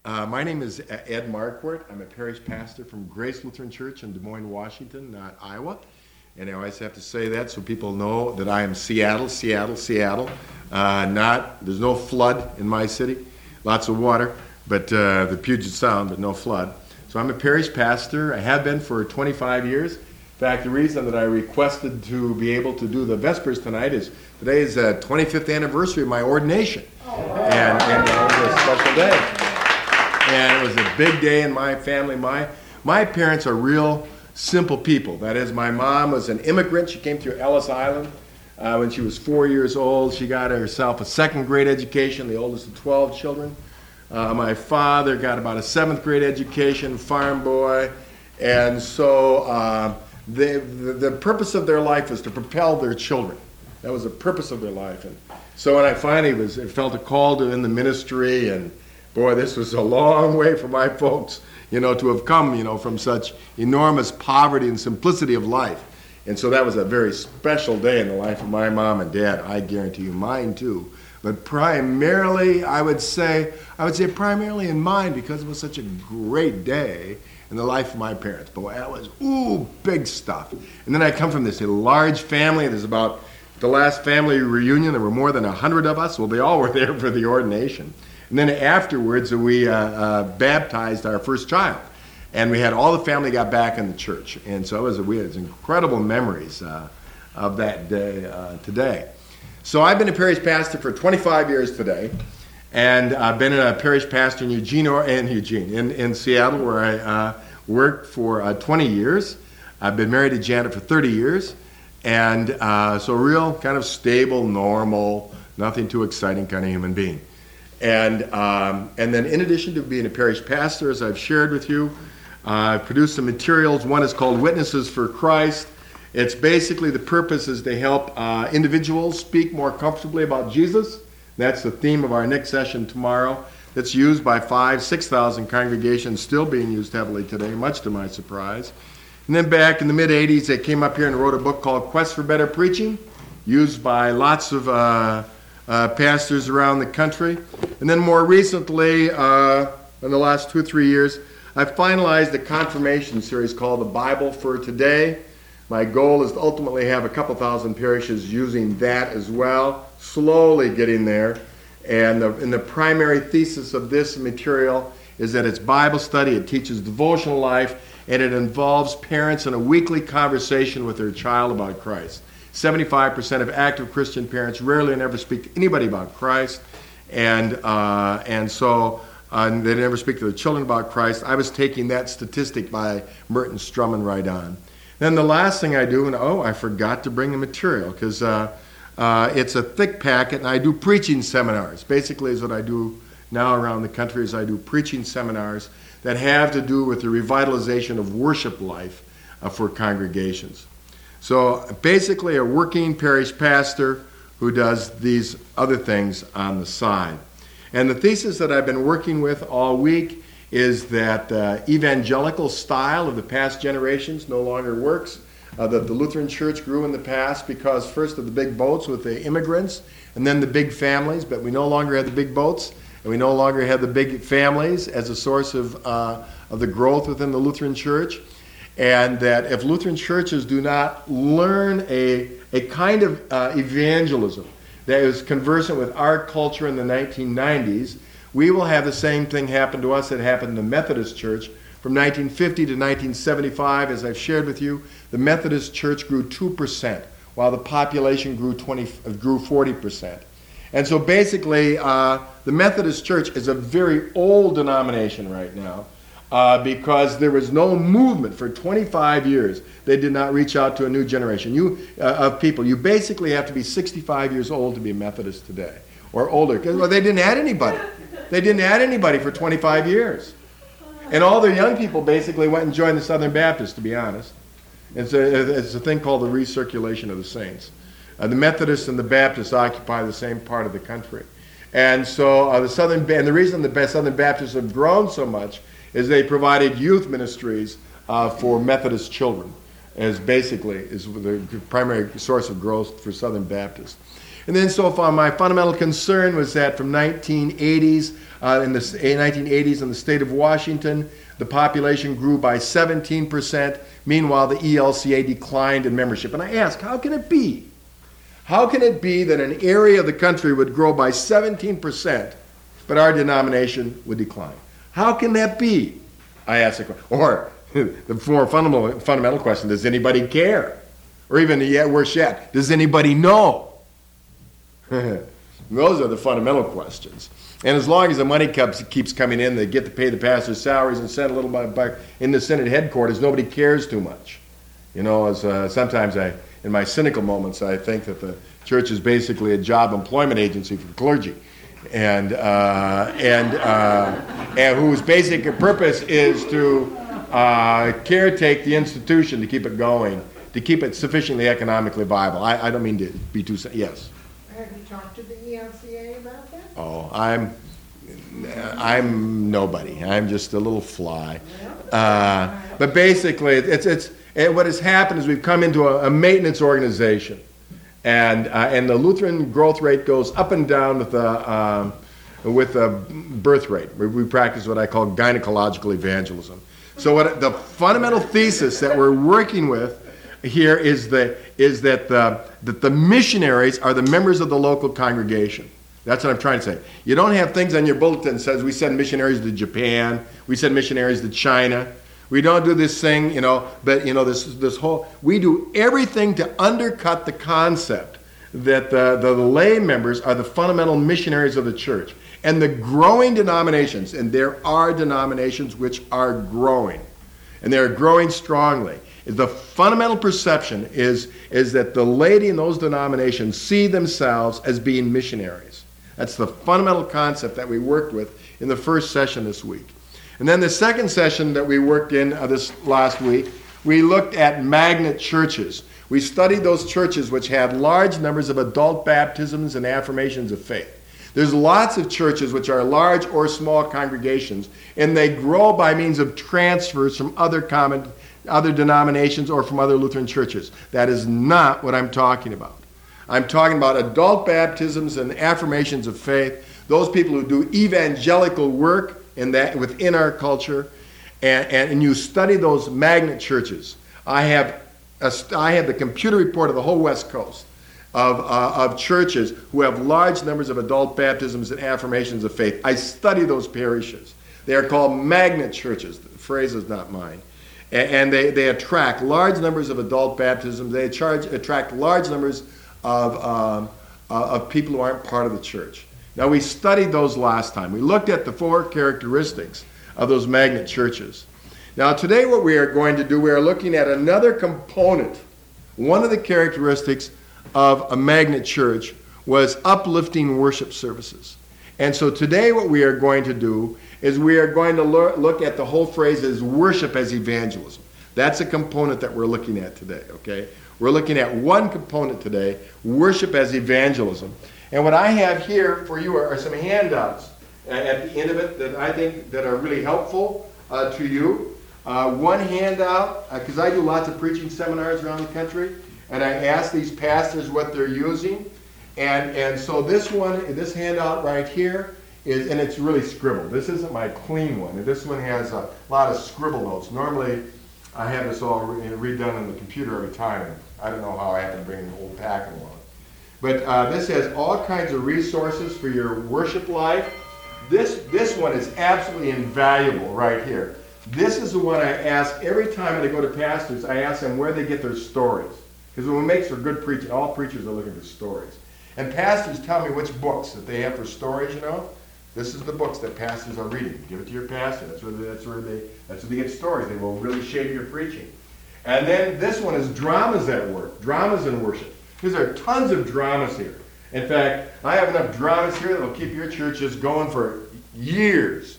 My name is Ed Marquardt. I'm a parish pastor from Grace Lutheran Church in Des Moines, Washington, not Iowa. And I always have to say that so people know that I am Seattle. There's no flood in my city. Lots of water, but the Puget Sound, but no flood. So I'm a parish pastor. I have been for 25 years. In fact, the reason that I requested to be able to do the Vespers tonight is today is the 25th anniversary of my ordination. And that was a special day. And it was a big day in my family. My parents are real simple people. That is, my mom was an immigrant. She came through Ellis Island when she was 4 years old. She got herself a second grade education, the oldest of 12 children. My father got about a seventh grade education, farm boy. And so the purpose of their life was to propel their children. That was the purpose of their life. And so when I finally felt a call to in the ministry, and boy, this was a long way for my folks, to have come, from such enormous poverty and simplicity of life. And so that was a very special day in the life of my mom and dad. I guarantee you mine too. But primarily, I would say primarily in mine because it was such a great day in the life of my parents. Boy, that was, big stuff. And then I come from this large family. There's about the last family reunion, there were more than 100 of us. Well, they all were there for the ordination. And then afterwards, we baptized our first child. And we had all the family got back in the church. And so we had incredible memories of that day today. So I've been a parish pastor for 25 years today. And I've been a parish pastor in Seattle, where I worked for 20 years. I've been married to Janet for 30 years. And so real kind of stable, normal, nothing too exciting kind of human being. And then in addition to being a parish pastor, as I've shared with you, I've produced some materials. One is called Witnesses for Christ. It's basically the purpose is to help individuals speak more comfortably about Jesus. That's the theme of our next session tomorrow. That's used by 6,000 congregations, still being used heavily today, much to my surprise. And then back in the mid-'80s, they came up here and wrote a book called Quest for Better Preaching, used by lots of pastors around the country. And then more recently, in the last 2 or 3 years, I finalized a confirmation series called The Bible for Today. My goal is to ultimately have a couple thousand parishes using that as well, slowly getting there. And the primary thesis of this material is that it's Bible study, it teaches devotional life, and it involves parents in a weekly conversation with their child about Christ. 75% of active Christian parents rarely and never speak to anybody about Christ, and so they never speak to their children about Christ. I was taking that statistic by Merton Strumman right on. Then the last thing I do, and I forgot to bring the material, because it's a thick packet, and I do preaching seminars. Basically is what I do now around the country is I do preaching seminars that have to do with the revitalization of worship life for congregations. So basically a working parish pastor who does these other things on the side. And the thesis that I've been working with all week is that the evangelical style of the past generations no longer works, that the Lutheran Church grew in the past because first of the big boats with the immigrants and then the big families, but we no longer have the big boats and we no longer have the big families as a source of the growth within the Lutheran Church. And that if Lutheran churches do not learn a kind of evangelism that is conversant with our culture in the 1990s, we will have the same thing happen to us that happened in the Methodist Church. From 1950 to 1975, as I've shared with you, the Methodist Church grew 2%, while the population grew 40%. And so basically, the Methodist Church is a very old denomination right now, because there was no movement for 25 years. They did not reach out to a new generation of people. You basically have to be 65 years old to be a Methodist today, or older, because they didn't add anybody. They didn't add anybody for 25 years. And all their young people basically went and joined the Southern Baptists, to be honest. It's a thing called the recirculation of the saints. The Methodists and the Baptists occupy the same part of the country. And so the reason the Southern Baptists have grown so much is they provided youth ministries for Methodist children, as basically is the primary source of growth for Southern Baptists. And then so far, my fundamental concern was that from 1980s in the 1980s in the state of Washington, the population grew by 17%. Meanwhile, the ELCA declined in membership. And I ask, how can it be? How can it be that an area of the country would grow by 17%, but our denomination would decline? How can that be? I ask the question. Or the more fundamental question, does anybody care? Or even, worse yet, does anybody know? Those are the fundamental questions. And as long as the money keeps coming in, they get to pay the pastors' salaries and send a little bit back in the Synod headquarters, nobody cares too much. You know, as sometimes in my cynical moments, I think that the church is basically a job employment agency for clergy, and whose basic purpose is to caretake the institution to keep it going, to keep it sufficiently economically viable. I don't mean to be too... Yes? Have you talked to the ELCA about that? Oh, I'm nobody. I'm just a little fly. But basically, it's what has happened is we've come into a maintenance organization, and the Lutheran growth rate goes up and down with the birth rate. We practice what I call gynecological evangelism. So what the fundamental thesis that we're working with here is that the missionaries are the members of the local congregation. That's what I'm trying to say. You don't have things on your bulletin that says we send missionaries to Japan, we send missionaries to China. We don't do this thing, but this whole, we do everything to undercut the concept that the lay members are the fundamental missionaries of the church. And the growing denominations, and there are denominations which are growing, and they're growing strongly. The fundamental perception is that the laity in those denominations see themselves as being missionaries. That's the fundamental concept that we worked with in the first session this week. And then the second session that we worked in this last week, we looked at magnet churches. We studied those churches which had large numbers of adult baptisms and affirmations of faith. There's lots of churches which are large or small congregations, and they grow by means of transfers from other denominations or from other Lutheran churches. That is not what I'm talking about. I'm talking about adult baptisms and affirmations of faith, those people who do evangelical work within our culture, and you study those magnet churches. I have the computer report of the whole West Coast of churches who have large numbers of adult baptisms and affirmations of faith. I study those parishes. They are called magnet churches. The phrase is not mine. And they attract large numbers of adult baptisms. They attract large numbers of people who aren't part of the church. Now, we studied those last time. We looked at the 4 characteristics of those magnet churches. Now, today what we are going to do, we are looking at another component. One of the characteristics of a magnet church was uplifting worship services. And so today what we are going to do is we are going to look at the whole phrase as worship as evangelism. That's a component that we're looking at today, okay? We're looking at one component today, worship as evangelism. And what I have here for you are some handouts at the end of it that I think that are really helpful to you. One handout, because I do lots of preaching seminars around the country, and I ask these pastors what they're using. And so this handout right here is, and it's really scribbled. This isn't my clean one. This one has a lot of scribble notes. Normally, I have this all redone on the computer every time. I don't know how I have to bring an old packet along. But this has all kinds of resources for your worship life. This one is absolutely invaluable right here. This is the one I ask every time I go to pastors. I ask them where they get their stories. Because what makes for good preaching, all preachers are looking for stories. And pastors tell me which books that they have for storage, This is the books that pastors are reading. Give it to your pastor. That's where they get stories. They will really shape your preaching. And then this one is dramas at work, dramas in worship. Because there are tons of dramas here. In fact, I have enough dramas here that will keep your churches going for years.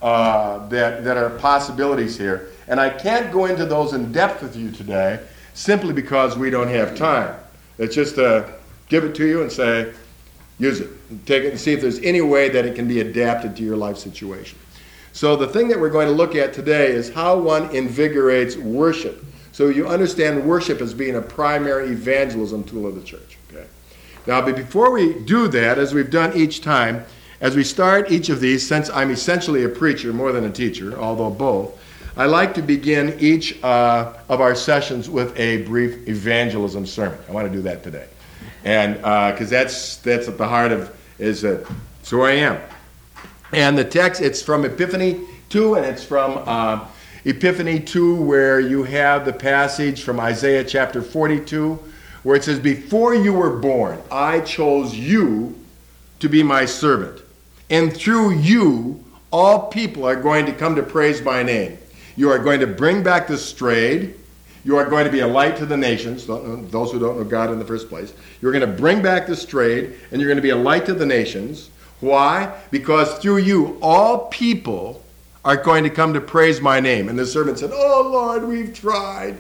That are possibilities here. And I can't go into those in depth with you today simply because we don't have time. It's just give it to you and say, use it. Take it and see if there's any way that it can be adapted to your life situation. So the thing that we're going to look at today is how one invigorates worship. So you understand worship as being a primary evangelism tool of the church. Okay. Now, but before we do that, as we've done each time, As we start each of these, since I'm essentially a preacher more than a teacher, although both, I like to begin each of our sessions with a brief evangelism sermon. I want to do that today. And because that's at the heart of, so who I am. And the text, it's from Epiphany 2, and it's from Epiphany 2, where you have the passage from Isaiah chapter 42, where it says, "Before you were born, I chose you to be my servant. And through you, all people are going to come to praise my name. You are going to bring back the strayed. You are going to be a light to the nations," those who don't know God in the first place. "You're going to bring back the strayed, and you're going to be a light to the nations." Why? Because through you, all people are going to come to praise my name. And the servant said, "Oh, Lord, we've tried,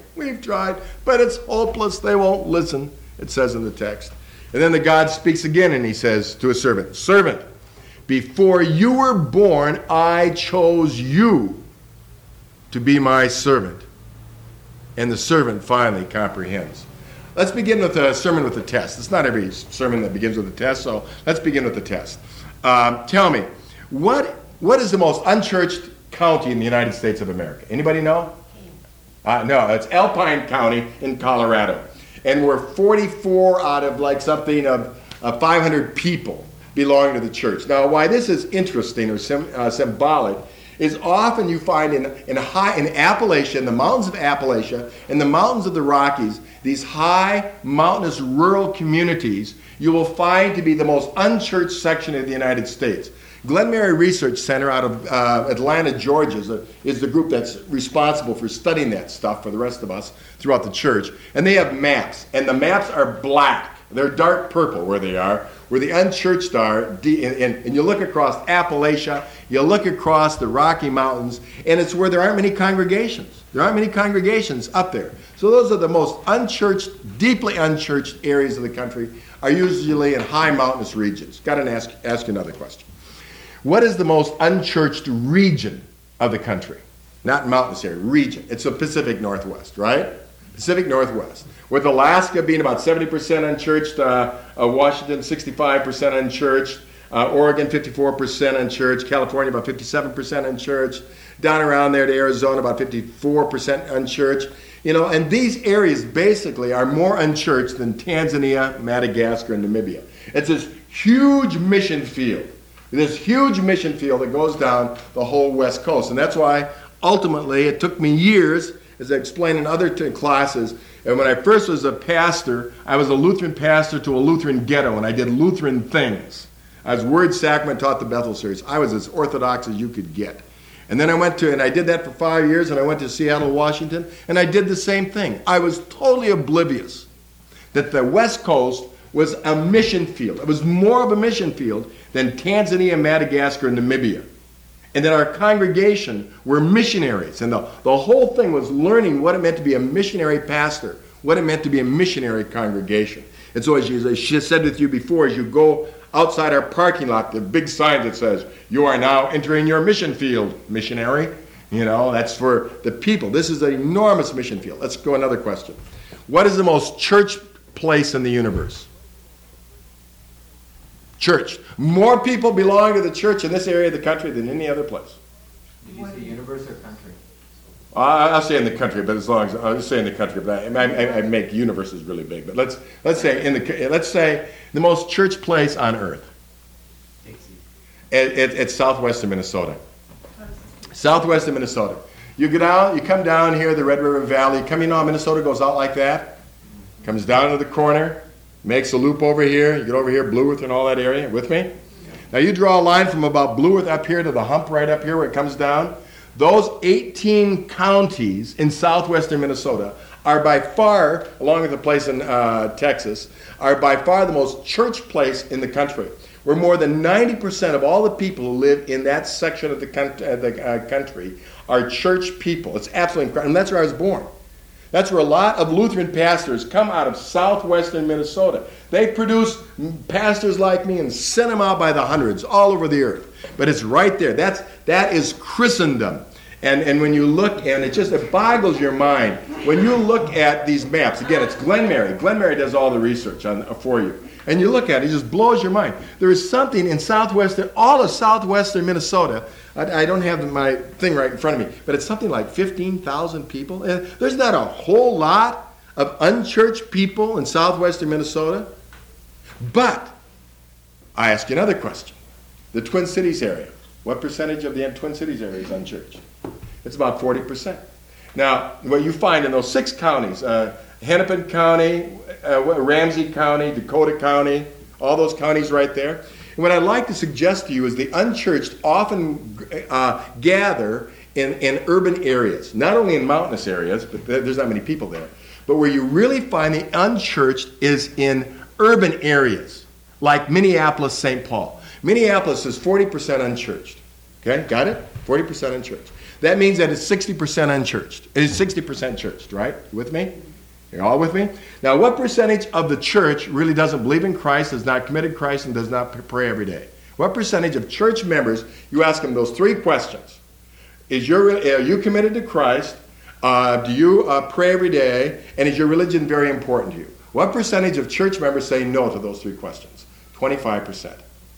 but it's hopeless. They won't listen," it says in the text. And then the God speaks again, and he says to a servant, "Servant, before you were born, I chose you to be my servant." And the servant finally comprehends. Let's begin with a sermon with a test. It's not every sermon that begins with a test, so let's begin with the test. Tell me, what is the most unchurched county in the United States of America? Anybody know? No, it's Alpine County in Colorado. And we're 44 out of like something of 500 people belong to the church. Now, why this is interesting or symbolic is often you find in Appalachia, in the mountains of Appalachia, in the mountains of the Rockies, these high mountainous rural communities, you will find to be the most unchurched section of the United States. Glen Mary Research Center out of Atlanta, Georgia, is the group that's responsible for studying that stuff for the rest of us throughout the church. And they have maps, and the maps are black. They're dark purple where they are, where the unchurched are. And you look across Appalachia, you look across the Rocky Mountains, and it's where there aren't many congregations. There aren't many congregations up there. So those are the most unchurched, deeply unchurched areas of the country, are usually in high mountainous regions. Got to ask you another question. What is the most unchurched region of the country? Not mountainous area, region. It's the Pacific Northwest, right? Pacific Northwest. With Alaska being about 70% unchurched, Washington 65% unchurched, Oregon 54% unchurched, California about 57% unchurched, down around there to Arizona about 54% unchurched. You know, and these areas basically are more unchurched than Tanzania, Madagascar, and Namibia. It's this huge mission field. This huge mission field that goes down the whole West Coast. And that's why, ultimately, it took me years, as I explained in other classes, and when I first was a pastor, I was a Lutheran pastor to a Lutheran ghetto, and I did Lutheran things. I was Word Sacrament, taught the Bethel series. I was as orthodox as you could get. And then I did that for 5 years, and I went to Seattle, Washington, and I did the same thing. I was totally oblivious that the West Coast was a mission field. It was more of a mission field than Tanzania, Madagascar, and Namibia. And that our congregation were missionaries. And the whole thing was learning what it meant to be a missionary pastor, what it meant to be a missionary congregation. And so as I said with you before, as you go outside our parking lot, the big sign that says, "You are now entering your mission field, missionary." You know, that's for the people. This is an enormous mission field. Let's go another question. What is the most church place in the universe? Church. More people belong to the church in this area of the country than any other place. Did you say universe or country? I'll say in the country, but as long as I'll just say in the country, but I make universes really big. But let's say the most church place on earth. It's southwestern Minnesota. Southwestern Minnesota. You come down here, the Red River Valley. How Minnesota goes out like that, comes down to the corner, makes a loop over here. You get over here, Blue Earth and all that area. With me? Now you draw a line from about Blue Earth up here to the hump right up here where it comes down. Those 18 counties in southwestern Minnesota are by far, along with the place in Texas, are by far the most church place in the country, where more than 90% of all the people who live in that section of the country are church people. It's absolutely incredible. And that's where I was born. That's where a lot of Lutheran pastors come out of southwestern Minnesota. They produce pastors like me and send them out by the hundreds all over the earth. But it's right there. That is Christendom. And when you look, and it boggles your mind. When you look at these maps, again, it's Glen Mary. Glen Mary does all the research for you. And you look at it, it just blows your mind. There is something in all of southwestern Minnesota. I don't have my thing right in front of me, but it's something like 15,000 people. And there's not a whole lot of unchurched people in southwestern Minnesota. But I ask you another question. The Twin Cities area. What percentage of the Twin Cities area is unchurched? It's about 40%. Now, what you find in those 6 counties, Hennepin County, Ramsey County, Dakota County, all those counties right there. And what I'd like to suggest to you is the unchurched often gather in urban areas, not only in mountainous areas, but there's not many people there, but where you really find the unchurched is in urban areas, like Minneapolis, St. Paul. Minneapolis is 40% unchurched. Okay, got it? 40% unchurched. That means that it's 60% unchurched. It is 60% churched, right? You with me? You're all with me? Now, what percentage of the church really doesn't believe in Christ, has not committed Christ, and does not pray every day? What percentage of church members, you ask them those 3 questions. Are you committed to Christ? Do you pray every day? And is your religion very important to you? What percentage of church members say no to those 3 questions? 25%.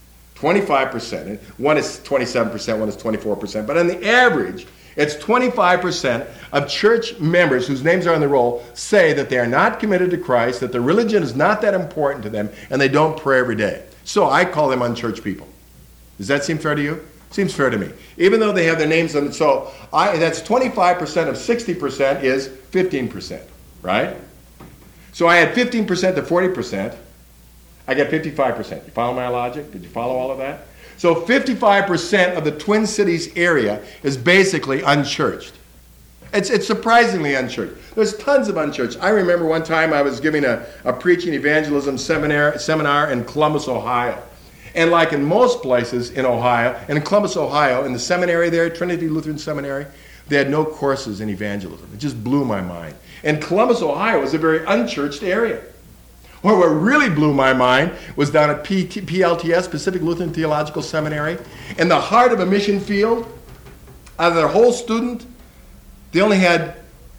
25%. One is 27%, one is 24%. But on the average, it's 25% of church members whose names are on the roll say that they are not committed to Christ, that their religion is not that important to them, and they don't pray every day. So I call them unchurched people. Does that seem fair to you? Seems fair to me. Even though they have their names on it. So that's 25% of 60% is 15%, right? So I had 15% to 40%. I got 55%. You follow my logic? Did you follow all of that? So 55% of the Twin Cities area is basically unchurched. It's surprisingly unchurched. There's tons of unchurched. I remember one time I was giving a preaching evangelism seminar in Columbus, Ohio. And like in most places in Ohio, and in Columbus, Ohio, in the seminary there, Trinity Lutheran Seminary, they had no courses in evangelism. It just blew my mind. And Columbus, Ohio was a very unchurched area. Well, what really blew my mind was down at PLTS, Pacific Lutheran Theological Seminary, in the heart of a mission field. Out of their whole student, they only had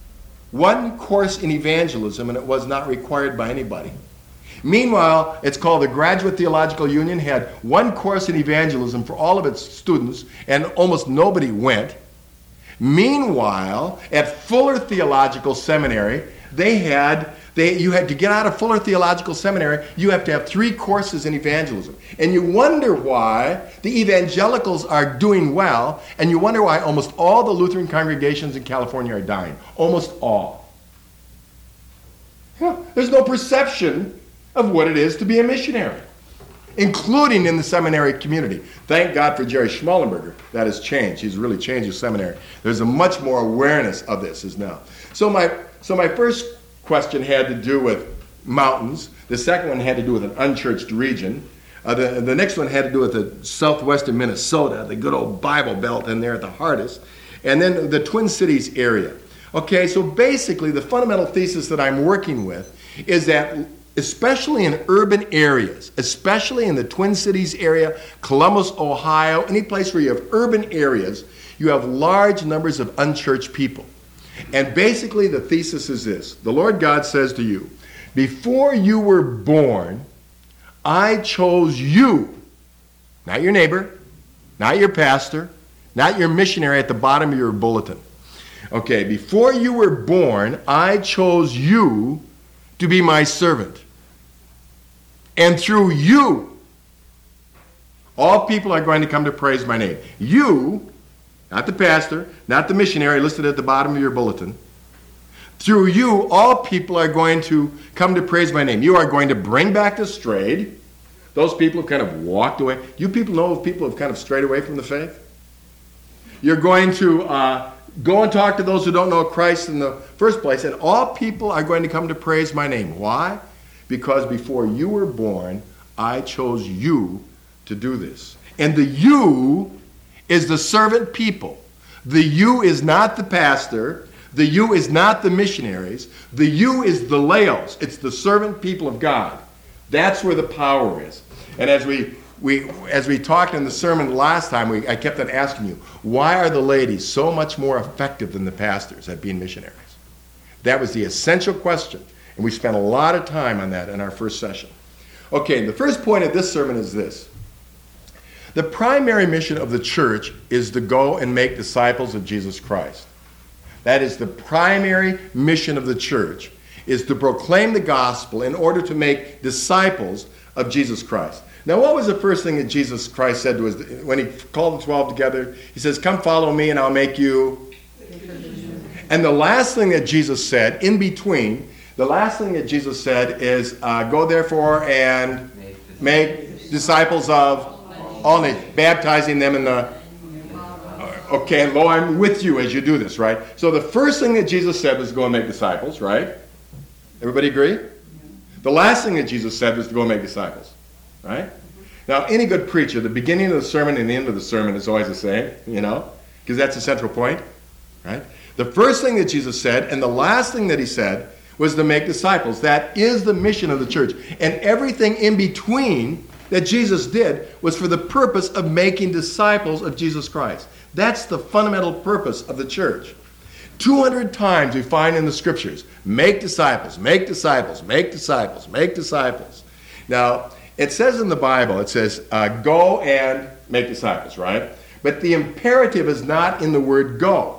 1 course in evangelism, and it was not required by anybody. Meanwhile, it's called the Graduate Theological Union, had 1 course in evangelism for all of its students, and almost nobody went. Meanwhile, at Fuller Theological Seminary, you had to get out of Fuller Theological Seminary, you have to have 3 courses in evangelism. And you wonder why the evangelicals are doing well, and you wonder why almost all the Lutheran congregations in California are dying. Almost all. Yeah, there's no perception of what it is to be a missionary, including in the seminary community. Thank God for Jerry Schmallenberger. That has changed. He's really changed the seminary. There's a much more awareness of this as now. So my first question had to do with mountains. The second one had to do with an unchurched region. The next one had to do with the southwestern Minnesota, the good old Bible Belt in there at the hardest. And then the Twin Cities area. Okay, so basically the fundamental thesis that I'm working with is that especially in urban areas, especially in the Twin Cities area, Columbus, Ohio, any place where you have urban areas, you have large numbers of unchurched people. And basically the thesis is this. The Lord God says to you, before you were born, I chose you, not your neighbor, not your pastor, not your missionary at the bottom of your bulletin. Okay, before you were born, I chose you to be my servant. And through you, all people are going to come to praise my name. You, not the pastor, not the missionary listed at the bottom of your bulletin. Through you, all people are going to come to praise my name. You are going to bring back the strayed. Those people have kind of walked away. You people know of people who have kind of strayed away from the faith? You're going to go and talk to those who don't know Christ in the first place, and all people are going to come to praise my name. Why? Because before you were born, I chose you to do this. And the you is the servant people. The you is not the pastor. The you is not the missionaries. The you is the laos. It's the servant people of God. That's where the power is. And as we talked in the sermon last time, I kept on asking you, why are the ladies so much more effective than the pastors at being missionaries? That was the essential question. And we spent a lot of time on that in our first session. Okay, the first point of this sermon is this. The primary mission of the church is to go and make disciples of Jesus Christ. That is the primary mission of the church, is to proclaim the gospel in order to make disciples of Jesus Christ. Now, what was the first thing that Jesus Christ said to us when he called the 12 together? He says, come follow me and I'll make you. And the last thing that Jesus said, in between, the last thing that Jesus said is, go therefore and make disciples of all nations, baptizing them in the... Okay, and lo, I'm with you as you do this, right? So the first thing that Jesus said was to go and make disciples, right? Everybody agree? The last thing that Jesus said was to go and make disciples, right? Now, any good preacher, the beginning of the sermon and the end of the sermon is always the same, because that's the central point, right? The first thing that Jesus said and the last thing that he said was to make disciples. That is the mission of the church. And everything in between that Jesus did was for the purpose of making disciples of Jesus Christ. That's the fundamental purpose of the church. 200 times we find in the scriptures, make disciples, make disciples, make disciples, make disciples. Now, it says in the Bible, it says, go and make disciples, right? But the imperative is not in the word go.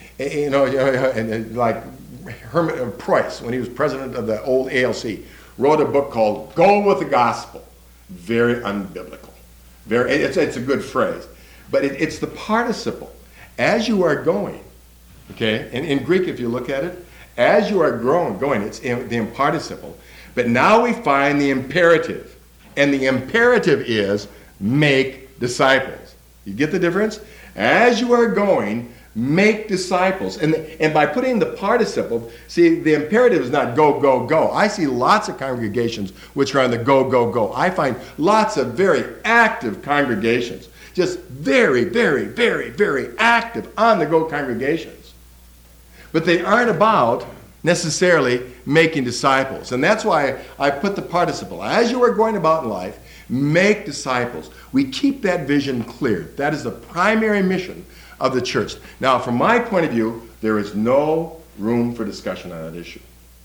Like Herman Price, when he was president of the old ALC, wrote a book called Go with the Gospel. Very unbiblical. It's a good phrase. But it's the participle. As you are going, okay, and in Greek, if you look at it, as you are going, it's the participle. But now we find the imperative. And the imperative is make disciples. You get the difference? As you are going, make disciples. And by putting the participle, see, the imperative is not go, go, go. I see lots of congregations which are on the go, go, go. I find lots of very active congregations. Just very, very, very, very active on-the-go congregations. But they aren't about necessarily making disciples. And that's why I put the participle. As you are going about in life, make disciples. We keep that vision clear. That is the primary mission of the church. Now, from my point of view, there is no room for discussion on that issue.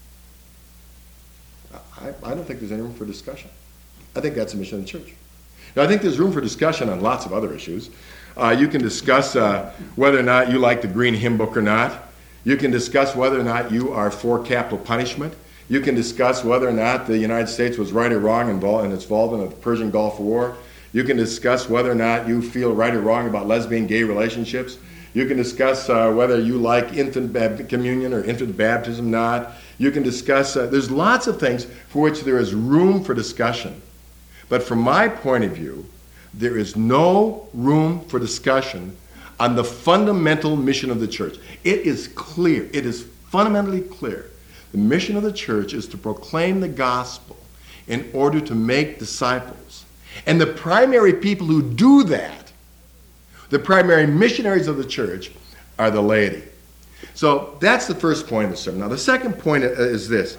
I don't think there's any room for discussion. I think that's the mission of the church. Now, I think there's room for discussion on lots of other issues. You can discuss whether or not you like the Green Hymn Book or not. You can discuss whether or not you are for capital punishment. You can discuss whether or not the United States was right or wrong in its involvement in the Persian Gulf War. You can discuss whether or not you feel right or wrong about lesbian gay relationships. You can discuss whether you like infant communion or infant baptism or not. You can discuss, there's lots of things for which there is room for discussion. But from my point of view, there is no room for discussion on the fundamental mission of the church. It is clear. It is fundamentally clear. The mission of the church is to proclaim the gospel in order to make disciples. And the primary people who do that, the primary missionaries of the church, are the laity. So that's the first point of the sermon. Now the second point is this,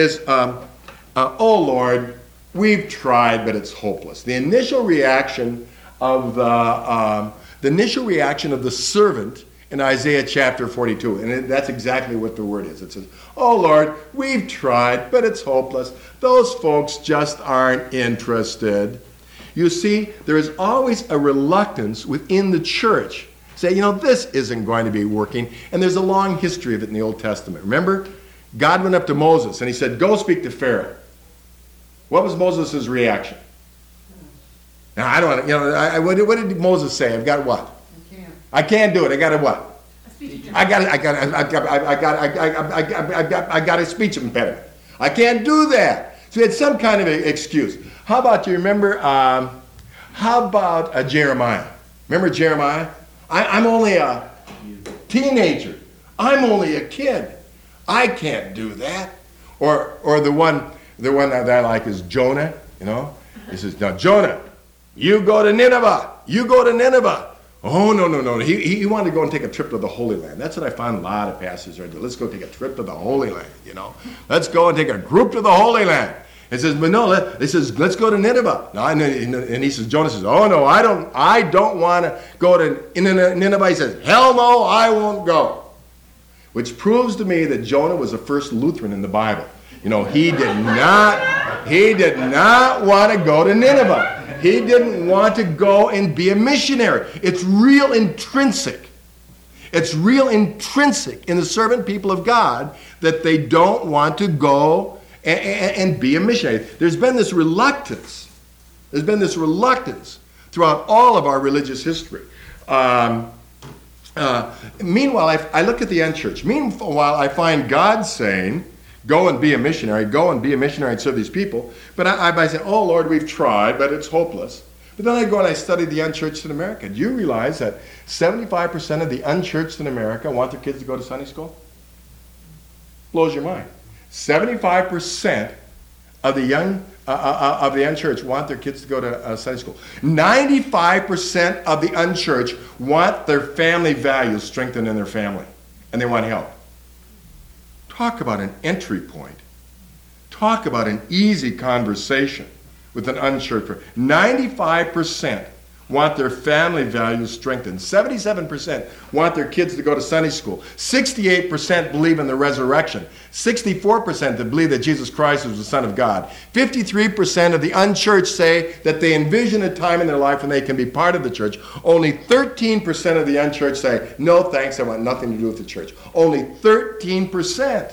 oh Lord, we've tried, but it's hopeless. The initial reaction of the servant in Isaiah chapter 42, and that's exactly what the word is. It says, oh Lord, we've tried, but it's hopeless. Those folks just aren't interested. You see, there is always a reluctance within the church. Say, this isn't going to be working. And there's a long history of it in the Old Testament. Remember, God went up to Moses and he said, go speak to Pharaoh. What was Moses' reaction? Now, I don't what did Moses say? I've got what? I can't do it. I got a what? I got a speech impediment. I can't do that. So he had some kind of excuse. How about, you remember, Jeremiah? Remember Jeremiah? I'm only a teenager. I'm only a kid. I can't do that. Or the one that I like is Jonah, He says, now Jonah, you go to Nineveh. You go to Nineveh. Oh, no. He wanted to go and take a trip to the Holy Land. That's what I find a lot of pastors are doing. Let's go take a trip to the Holy Land, Let's go and take a group to the Holy Land. He says, but no, he says, let's go to Nineveh. No, and he says, Jonah says, oh no, I don't want to go to Nineveh. He says, hell no, I won't go. Which proves to me that Jonah was the first Lutheran in the Bible. He did not He did not want to go to Nineveh. He didn't want to go and be a missionary. It's real intrinsic. It's real intrinsic in the servant people of God that they don't want to go and be a missionary. There's been this reluctance. There's been this reluctance throughout all of our religious history. Meanwhile, I look at the unchurched. Meanwhile, I find God saying, go and be a missionary, and serve these people. But I say, oh Lord, we've tried, but it's hopeless. But then I go and I study the unchurched in America. Do you realize that 75% of the unchurched in America want their kids to go to Sunday school? Blows your mind. 75% of the unchurched want their kids to go to Sunday school. 95% of the unchurched want their family values strengthened in their family, and they want help. Talk about an entry point. Talk about an easy conversation with an unchurched. 95% want their family values strengthened. 77% want their kids to go to Sunday school. 68% believe in the resurrection. 64% that believe that Jesus Christ is the Son of God. 53% of the unchurched say that they envision a time in their life when they can be part of the church. Only 13% of the unchurched say, no thanks, I want nothing to do with the church. Only 13%.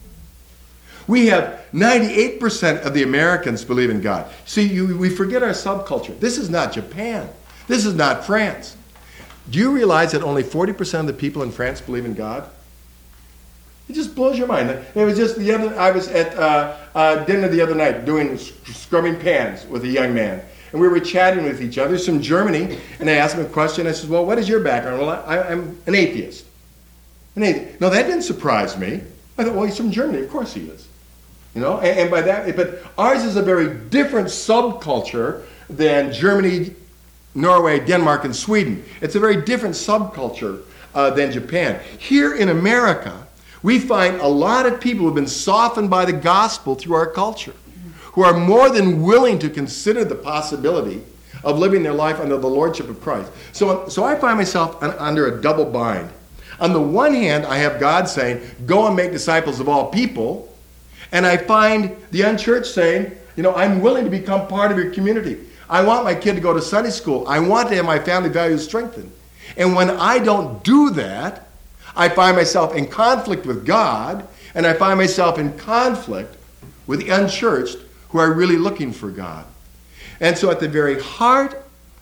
We have 98% of the Americans believe in God. See, we forget our subculture. This is not Japan. This is not France. Do you realize that only 40% of the people in France believe in God? It just blows your mind. It was just I was at dinner the other night doing scrubbing pans with a young man. And we were chatting with each other. He's from Germany. And I asked him a question. I said, well, what is your background? Well, I'm an atheist. An atheist. No, that didn't surprise me. I thought, well, he's from Germany. Of course he is. You know, and by that, but ours is a very different subculture than Germany, Norway, Denmark, and Sweden. It's a very different subculture than Japan. Here in America, we find a lot of people who have been softened by the gospel through our culture, who are more than willing to consider the possibility of living their life under the lordship of Christ. So I find myself under a double bind. On the one hand, I have God saying, go and make disciples of all people. And I find the unchurched saying, you know, I'm willing to become part of your community. I want my kid to go to Sunday school. I want to have my family values strengthened. And when I don't do that, I find myself in conflict with God, and I find myself in conflict with the unchurched who are really looking for God. And so at the very heart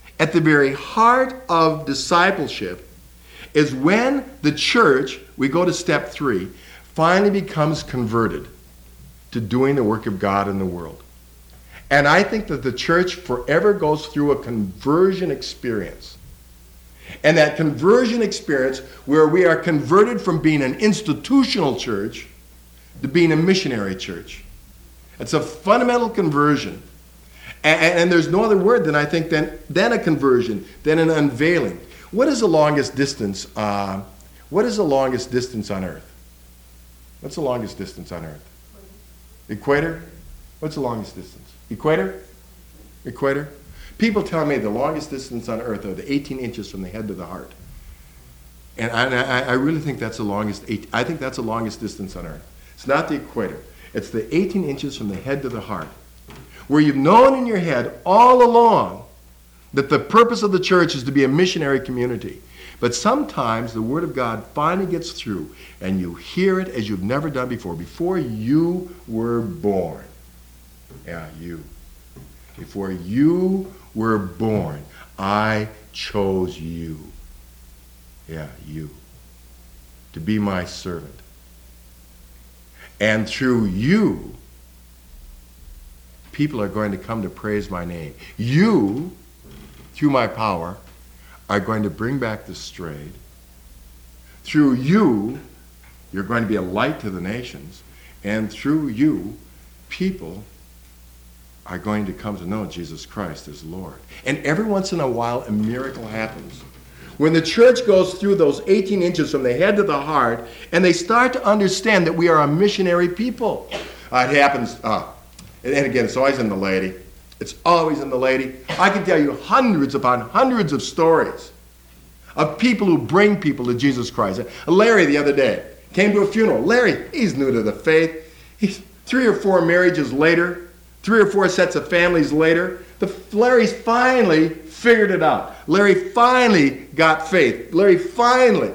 of discipleship is when the church, we go to step 3, finally becomes converted to doing the work of God in the world. And I think that the church forever goes through a conversion experience. And that conversion experience where we are converted from being an institutional church to being a missionary church. It's a fundamental conversion. And there's no other word than I think than a conversion, than an unveiling. What is the longest distance? What is the longest distance on earth? What's the longest distance on earth? Equator? What's the longest distance? Equator? Equator? People tell me the longest distance on earth are the 18 inches from the head to the heart. And I really think that's the longest, I think that's the longest distance on earth. It's not the equator. It's the 18 inches from the head to the heart. Where you've known in your head all along that the purpose of the church is to be a missionary community. But sometimes the Word of God finally gets through and you hear it as you've never done before you were born. Yeah, you. Before you were born, I chose you. Yeah, you. To be my servant. And through you, people are going to come to praise my name. You, through my power, are going to bring back the strayed. Through you, you're going to be a light to the nations. And through you, people are going to come to know Jesus Christ as Lord. And every once in a while, a miracle happens. When the church goes through those 18 inches from the head to the heart, and they start to understand that we are a missionary people. It happens, and again, it's always in the lady. It's always in the lady. I can tell you hundreds upon hundreds of stories of people who bring people to Jesus Christ. Larry the other day came to a funeral. Larry, he's new to the faith. He's 3 or 4 marriages later, 3 or 4 sets of families later, Larry's finally figured it out. Larry finally got faith. Larry finally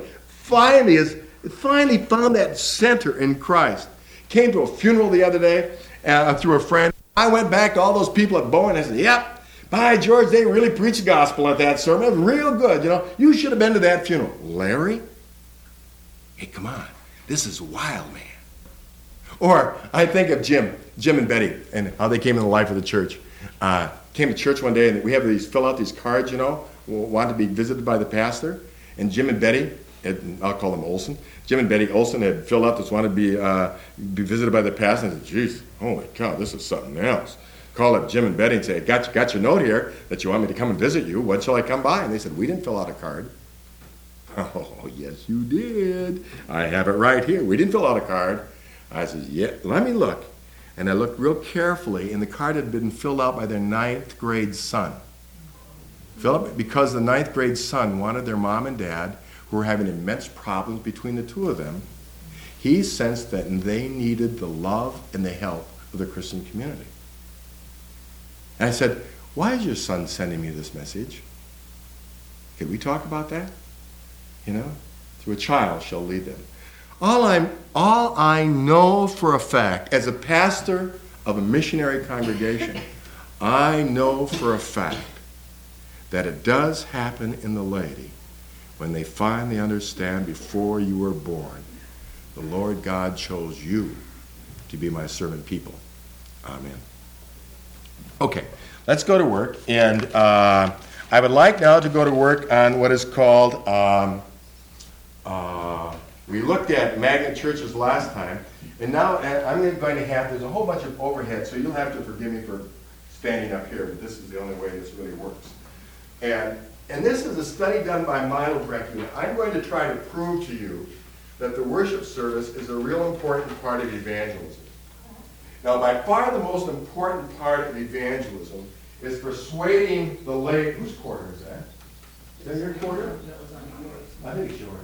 found that center in Christ. Came to a funeral the other day through a friend. I went back to all those people at Bowen and I said, yep, by George, they really preached the gospel at that sermon. It was real good, you know. You should have been to that funeral. Larry? Hey, come on. This is wild, man. Or I think of Jim and Betty, and how they came in the life of the church. Came to church one day, and we have fill out these cards, you know, want to be visited by the pastor. And Jim and Betty, I'll call them Olson. Jim and Betty Olson had filled out this, wanted to be visited by the pastor. And I said, geez, holy cow, this is something else. Called up Jim and Betty and said, got your note here that you want me to come and visit you. When shall I come by? And they said, we didn't fill out a card. Oh, yes, you did. I have it right here. We didn't fill out a card. I said, yeah, let me look. And I looked real carefully, and the card had been filled out by their 9th grade son. Because the 9th grade son wanted their mom and dad, who were having immense problems between the two of them, he sensed that they needed the love and the help of the Christian community. And I said, why is your son sending me this message? Could we talk about that? You know, through a child shall lead them. All I know for a fact, as a pastor of a missionary congregation, I know for a fact that it does happen in the laity when they finally understand before you were born, the Lord God chose you to be my servant people. Amen. Okay, let's go to work. And I would like now to go to work on what is called... we looked at magnet churches last time, and now I'm going to have, there's a whole bunch of overhead, so you'll have to forgive me for standing up here, but this is the only way this really works. And this is a study done by Milo Brecky. I'm going to try to prove to you that the worship service is a real important part of evangelism. Now, by far the most important part of evangelism is persuading the lay. Whose quarter is that? Is that your quarter? I think it's yours.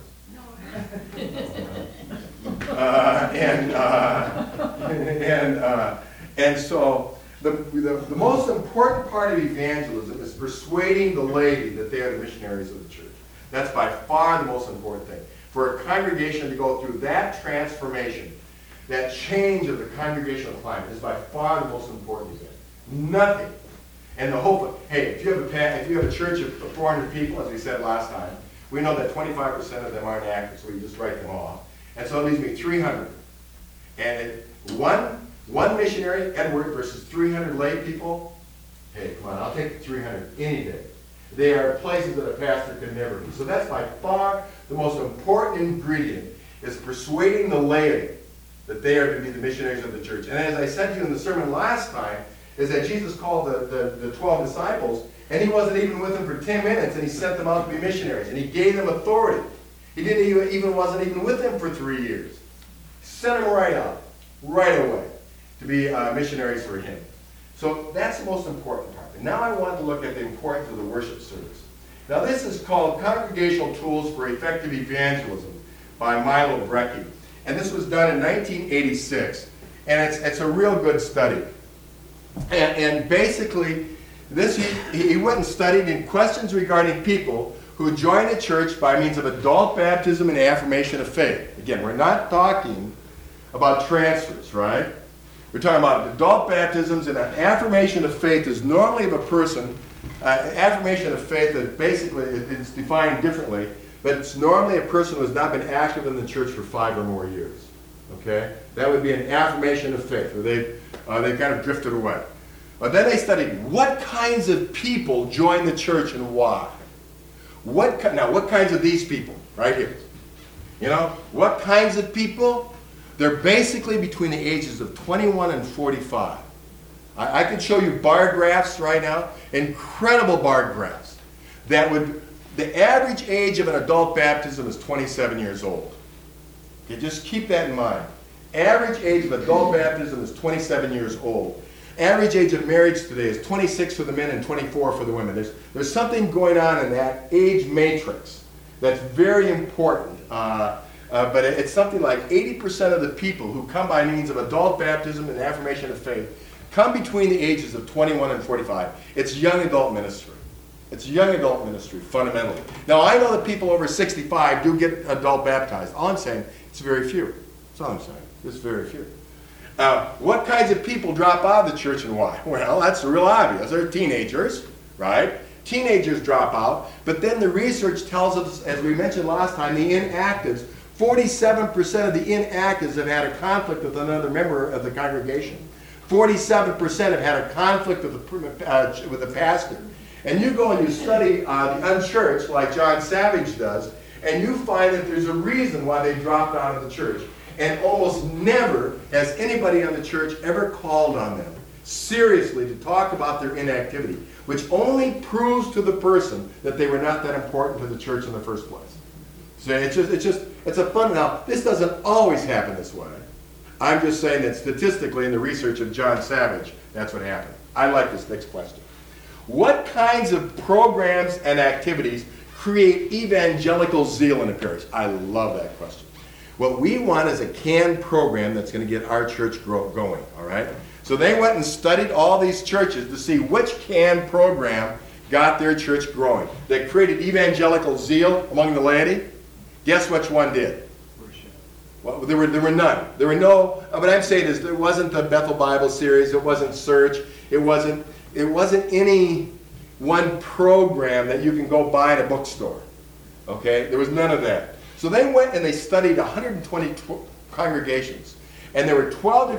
And so the most important part of evangelism is persuading the laity that they are the missionaries of the church. That's by far the most important thing. For a congregation to go through that transformation, that change of the congregational climate is by far the most important event. Nothing. And the hope, hey, if you have a church of 400 people, as we said last time, we know that 25% of them aren't active, so we just write them off. And so it leaves me 300. And one missionary, Edward, versus 300 lay people, hey, come on, I'll take the 300 any day. They are places that a pastor could never be. So that's by far the most important ingredient, is persuading the laity that they are to be the missionaries of the church. And as I said to you in the sermon last time, is that Jesus called the 12 disciples, and he wasn't even with them for 10 minutes, and he sent them out to be missionaries, and he gave them authority. He wasn't even with them for 3 years. He sent them right out, right away, to be missionaries for him. So that's the most important part. And now I want to look at the importance of the worship service. Now this is called Congregational Tools for Effective Evangelism by Milo Brecky. And this was done in 1986. And it's a real good study. And basically, he went and studied in questions regarding people who join a church by means of adult baptism and affirmation of faith. Again, we're not talking about transfers, right? We're talking about adult baptisms, and an affirmation of faith is normally of a person. Affirmation of faith is basically, it's defined differently, but it's normally a person who has not been active in the church for 5 or more years. Okay? That would be an affirmation of faith, where they've kind of drifted away. But then they studied what kinds of people join the church and why. Now, what kinds of these people? Right here. You know, what kinds of people? They're basically between the ages of 21 and 45. I can show you bar graphs right now, incredible bar graphs. The average age of an adult baptism is 27 years old. Okay, just keep that in mind. Average age of adult baptism is 27 years old. Average age of marriage today is 26 for the men and 24 for the women. There's something going on in that age matrix that's very important. But it's something like 80% of the people who come by means of adult baptism and affirmation of faith come between the ages of 21 and 45. It's young adult ministry. It's young adult ministry, fundamentally. Now, I know that people over 65 do get adult baptized. All I'm saying, it's very few. That's all I'm saying. It's very few. What kinds of people drop out of the church and why? Well, that's real obvious. They're teenagers, right? Teenagers drop out, but then the research tells us, as we mentioned last time, the inactives, 47% of the inactives have had a conflict with another member of the congregation. 47% have had a conflict with the pastor. And you go and you study the unchurched, like John Savage does, and you find that there's a reason why they dropped out of the church. And almost never has anybody on the church ever called on them seriously to talk about their inactivity, which only proves to the person that they were not that important to the church in the first place. So it's a fun. Now, this doesn't always happen this way. I'm just saying that statistically in the research of John Savage, that's what happened. I like this next question. What kinds of programs and activities create evangelical zeal in a parish? I love that question. What we want is a canned program that's going to get our church going, all right? So they went and studied all these churches to see which canned program got their church growing, that created evangelical zeal among the laity. Guess which one did? Worship. Well, there were none. There were no, what I'm saying is there wasn't the Bethel Bible series, it wasn't Search, it wasn't any one program that you can go buy at a bookstore. Okay? There was none of that. So they went and they studied 120 congregations. And there were 12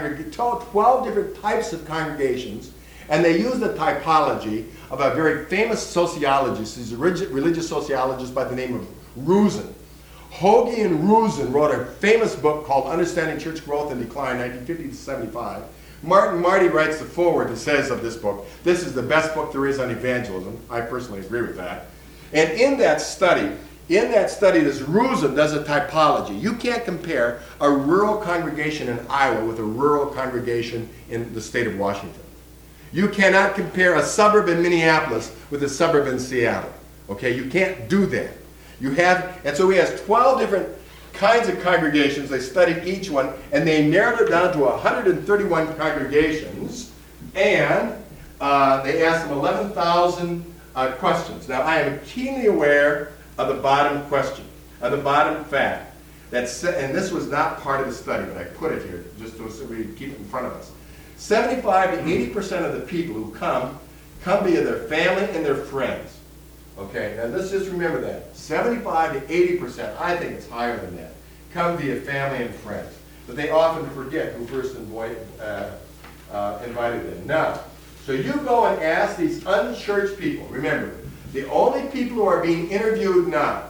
different types of congregations. And they used the typology of a very famous sociologist. He's a religious sociologist by the name of Rusin. Hoagie and Rusin wrote a famous book called Understanding Church Growth and Decline, 1950 to 75. Marty writes the foreword that says of this book, this is the best book there is on evangelism. I personally agree with that. And in that study, this Rusin does a typology. You can't compare a rural congregation in Iowa with a rural congregation in the state of Washington. You cannot compare a suburb in Minneapolis with a suburb in Seattle. Okay, you can't do that. And so he has 12 different kinds of congregations. They studied each one, and they narrowed it down to 131 congregations, and they asked them 11,000 questions. Now, I am keenly aware of the bottom question, of the bottom fact. And this was not part of the study, but I put it here just so we keep it in front of us. 75 to 80% of the people who come via their family and their friends. Okay, now let's just remember that. 75 to 80%, I think it's higher than that, come via family and friends. But they often forget who first invited them. Now, so you go and ask these unchurched people, remember, the only people who are being interviewed now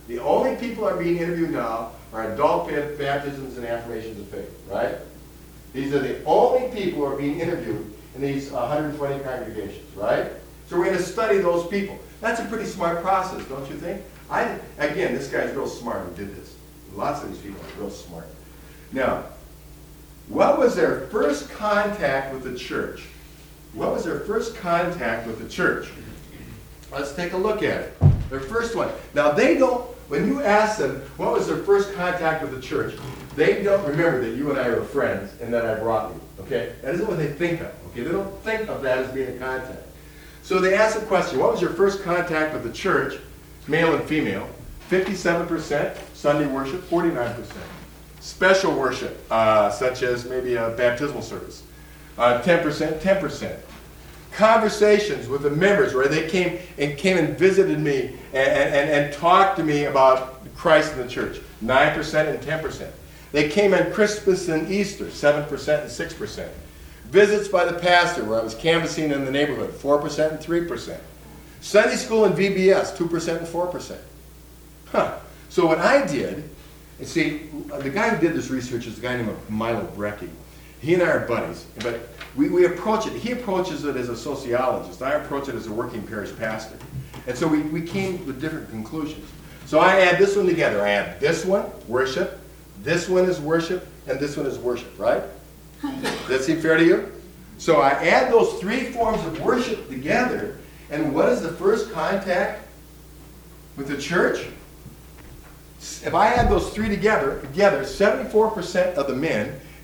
are adult baptisms and affirmations of faith, right? These are the only people who are being interviewed in these 120 congregations, right? So we're going to study those people. That's a pretty smart process, don't you think? Again, this guy's real smart who did this. Lots of these people are real smart. Now, what was their first contact with the church? What was their first contact with the church? Let's take a look at it. Their first one. Now, when you ask them what was their first contact with the church, they don't remember that you and I are friends and that I brought you. Okay? That isn't what they think of. Okay? They don't think of that as being a contact. So they ask the question, what was your first contact with the church, male and female? 57%, Sunday worship, 49%. Special worship, such as maybe a baptismal service, 10%. Conversations with the members where they came and visited me and talked to me about Christ in the church, 9% and 10%. They came on Christmas and Easter, 7% and 6%. Visits by the pastor, where I was canvassing in the neighborhood, 4% and 3%. Sunday school and VBS, 2% and 4%. So what I did, and see, the guy who did this research is a guy named Milo Brecky. He and I are buddies, but we approach it. He approaches it as a sociologist. I approach it as a working parish pastor. And so we came with different conclusions. So I add this one together. I add this one, worship, this one is worship, and this one is worship, right? Does that seem fair to you? So I add those three forms of worship together, and what is the first contact with the church? If I add those three together, 74% of the men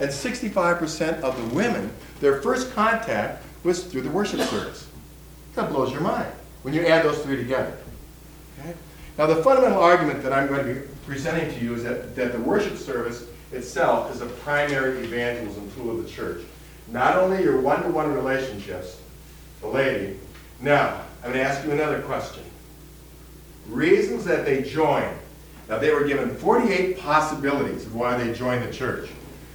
And 65% of the women, their first contact was through the worship service. That blows your mind when you add those three together. Okay? Now, the fundamental argument that I'm going to be presenting to you is that the worship service itself is a primary evangelism tool of the church. Not only your one-to-one relationships, the lady. Now, I'm going to ask you another question. Reasons that they joined. Now, they were given 48 possibilities of why they joined the church.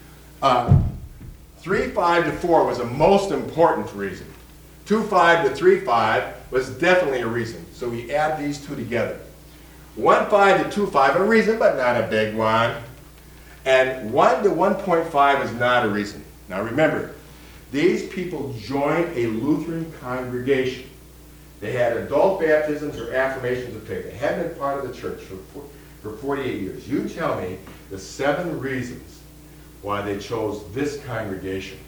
3, 5 to 4 was the most important reason. 2, 5 to 3, 5 was definitely a reason. So we add these two together. 1, 5 to 2, 5, a reason, but not a big one. And 1 to 1.5 is not a reason. Now remember, these people joined a Lutheran congregation. They had adult baptisms or affirmations of faith. They hadn't been part of the church for 48 years. You tell me the 7 reasons why they chose this congregation.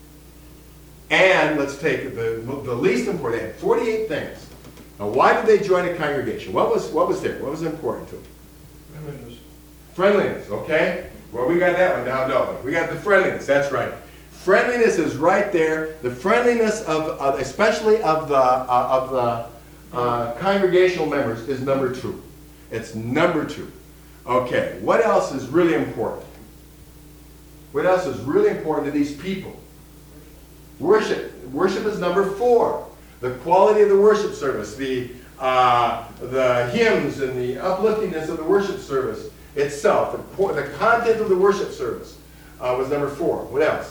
And let's take the least important. They had 48 things. Now, why did they join a congregation? What was there? What was important to them? Friendliness. Friendliness, okay? Well, we got that one down, don't we? We got the friendliness, that's right. Friendliness is right there. The friendliness of especially of the congregational members is number 2. It's number 2. Okay, what else is really important? What else is really important to these people? Worship. Worship is number 4. The quality of the worship service, the hymns and the upliftingness of the worship service itself, the content of the worship service was number 4. What else?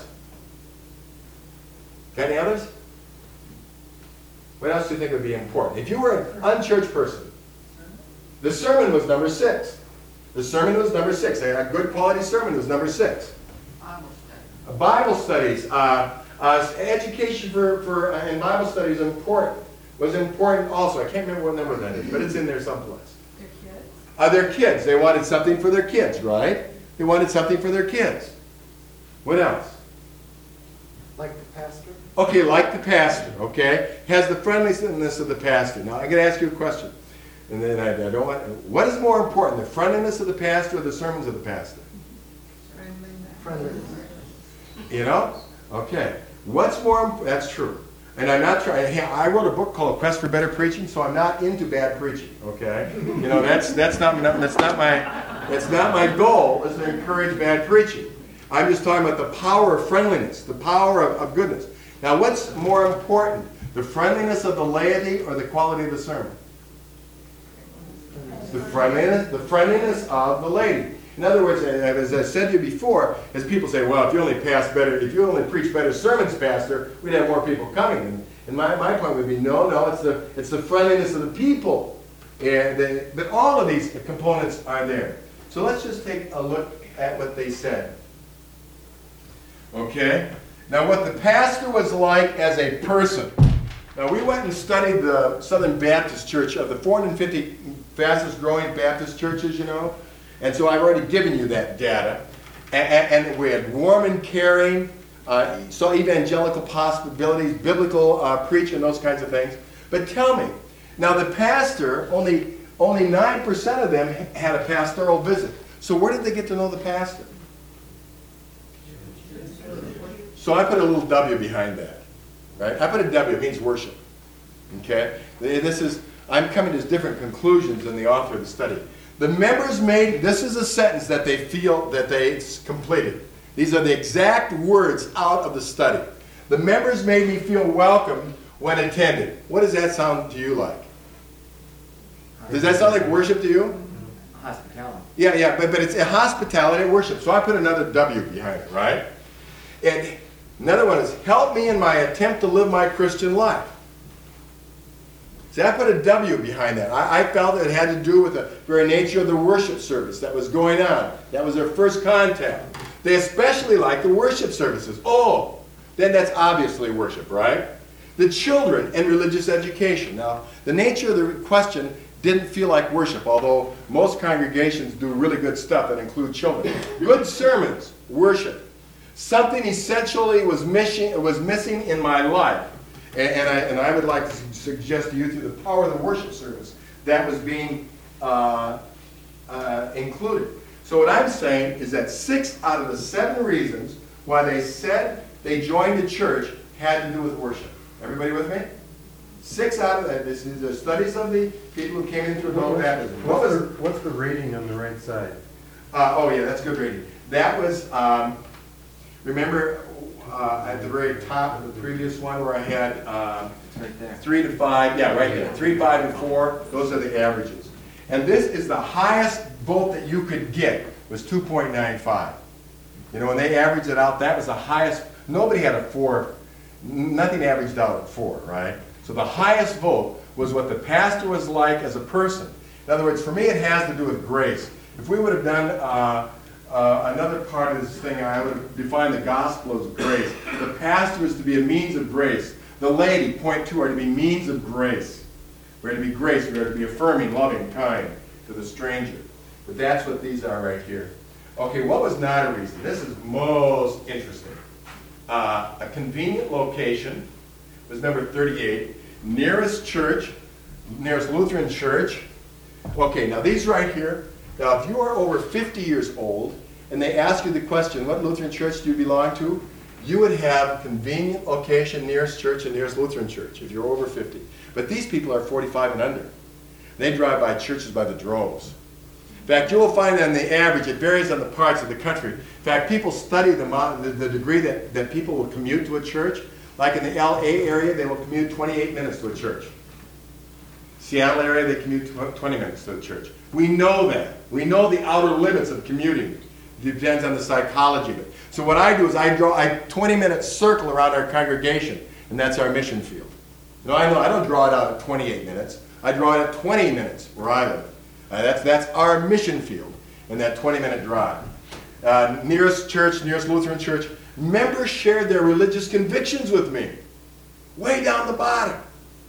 Got any others? What else do you think would be important? If you were an unchurched person, the sermon was number 6. The sermon was number 6. A good quality sermon was number 6. Bible studies. Education and Bible studies was important also. I can't remember what number that is, but it's in there someplace. Their kids. They wanted something for their kids, right? They wanted something for their kids. What else? Like the pastor? Okay, like the pastor, okay? Has the friendliness of the pastor. Now, I'm going to ask you a question. And then I don't want... What is more important, the friendliness of the pastor or the sermons of the pastor? Friendliness. You know? Okay. What's more... That's true. And I'm not trying... Hey, I wrote a book called Quest for Better Preaching, so I'm not into bad preaching, okay? You know, that's not my goal, is to encourage bad preaching. I'm just talking about the power of friendliness, the power of goodness. Now, what's more important, the friendliness of the laity or the quality of the sermon? The friendliness of the laity. In other words, as I said to you before, as people say, well, if you only preach better sermons, Pastor, we'd have more people coming. And my point would be, no, it's the friendliness of the people. But all of these components are there. So let's just take a look at what they said. Okay? Now, what the pastor was like as a person. Now, we went and studied the Southern Baptist Church of the 450 fastest growing Baptist churches, you know. And so I've already given you that data. And we had warm and caring, saw evangelical possibilities, biblical preaching, those kinds of things. But tell me, now the pastor, only 9% of them had a pastoral visit. So where did they get to know the pastor? So I put a little W behind that, right? I put a W, it means worship, okay? I'm coming to different conclusions than the author of the study. The members this is a sentence that they feel that they completed. These are the exact words out of the study. The members made me feel welcome when attended. What does that sound to you like? Does that sound like worship to you? Hospitality. Yeah, but it's a hospitality and worship. So I put another W behind it, right? And another one is, help me in my attempt to live my Christian life. See, I put a W behind that. I felt it had to do with the very nature of the worship service that was going on. That was their first contact. They especially liked the worship services. Oh, then that's obviously worship, right? The children and religious education. Now, the nature of the question didn't feel like worship, although most congregations do really good stuff that include children. Good sermons, worship. Something essentially was missing in my life. And I would like to suggest to you through the power of the worship service that was being included. So what I'm saying is that 6 out of the 7 reasons why they said they joined the church had to do with worship. Everybody with me? 6 out of that. This is the studies of the people who came into adult baptism. What's the rating on the right side? Oh yeah, that's good rating. That was, remember at the very top of the previous one where I had It's right there. 3 to 5, yeah, right there. 3, 5, and 4, those are the averages. And this is the highest vote that you could get, was 2.95. You know, when they averaged it out, that was the highest. Nobody had a 4, nothing averaged out at 4, right? So the highest vote was what the pastor was like as a person. In other words, for me, it has to do with grace. If we would have done another part of this thing, I would have defined the gospel as grace. The pastor is to be a means of grace. The lady, point 2, are to be means of grace. We're to be grace. We're to be affirming, loving, kind to the stranger. But that's what these are right here. Okay, what was not a reason? This is most interesting. A convenient location was number 38. Nearest church, nearest Lutheran church. Okay, now these right here. Now, if you are over 50 years old and they ask you the question, what Lutheran church do you belong to? You would have convenient location, nearest church, and nearest Lutheran church if you're over 50. But these people are 45 and under. They drive by churches by the droves. In fact, you will find that on the average, it varies on the parts of the country. In fact, people study the degree that people will commute to a church. Like in the LA area, they will commute 28 minutes to a church. Seattle area, they commute 20 minutes to a church. We know that. We know the outer limits of commuting. It depends on the psychology of it. So what I do is I draw a 20-minute circle around our congregation, and that's our mission field. No, I don't draw it out at 28 minutes. I draw it at 20 minutes where I live. That's our mission field in that 20-minute drive. Nearest church, nearest Lutheran church, members shared their religious convictions with me. Way down the bottom.